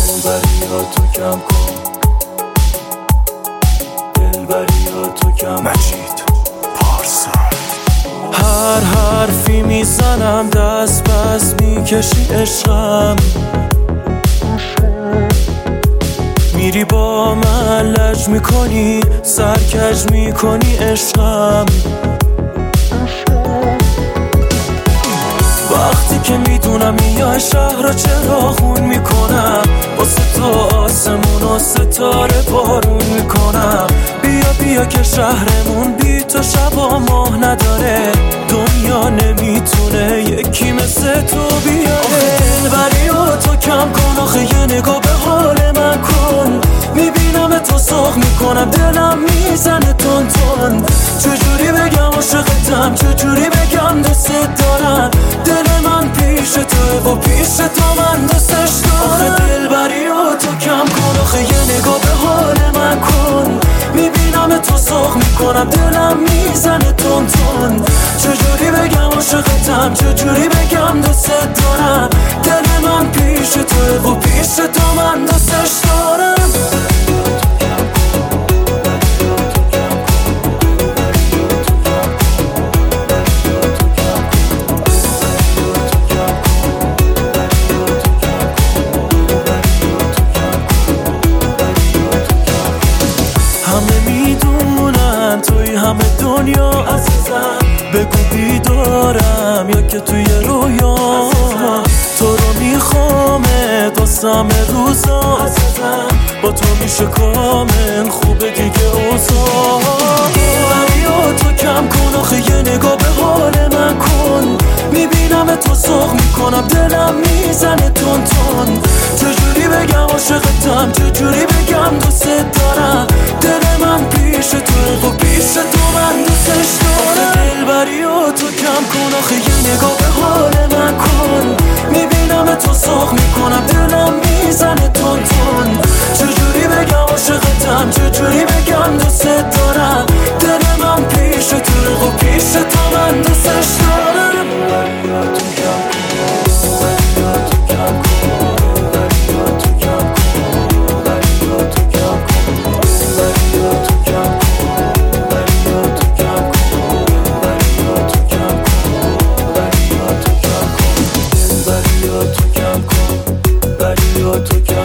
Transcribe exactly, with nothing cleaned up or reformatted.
دلبریاتو کم کن، دلبریاتو کم مجید پارسا. هر حرفی میزنم دست پس میکشی عشقم، میری با من لج میکنی سرکج میکنی عشقم. وقتی که میدونم میای شهر رو چراغون میکنم، واسه تو آسمون و ستاره بارون میکنم. بیا بیا که شهرمون بی تو شبا ماه نداره، دنیا نمیتونه یکی مثل تو بیاره. آخه دلبری و تو کم کن، آخه یه نگاه به حال من کن. میبینم تو ساخ میکنم دلم میزنه تون تون. چجوری بگم عاشقتم، چجوری بگم دوست دارم. دل من پیش تو و پیش تو من دوستش دارم. آخه دلبری و تو کم کن، آخه یه نگاه به حال من کن. میبینم تو ساخ میکنم دلم میزنه تون تون. چجوری بگم عاشقتم، چجوری بگم دوست دارم. دل من پیش تو و پیش تو من دوستش دارم. همه میدونن توی همه دنیا عزیزم، بگو بیدارم یا که توی رویا. تو رو میخوامت واسم روزا عزیزم، با تو میشه کامل خوبه دیگه اوضاع. دلبری و تو کم کن، آخه یه نگاه به حال من کن. میبینم تو ساخ میکنم دلم میزنه تون تون. چجوری بگم عاشقتم، چجوری بگم دوست دارم. دل من پیش تو و پیش تو من دوستش دارم. دلبری و تو کم کن، آخه یه نگاه به حال من کن. میبینم تو ساخ میکنم دلم میزنه تون تون. چجوری بگم عاشقتم، چجوری بگم دوست دارم. دل من پیش تو و پیش تو من دوستش دارم. تو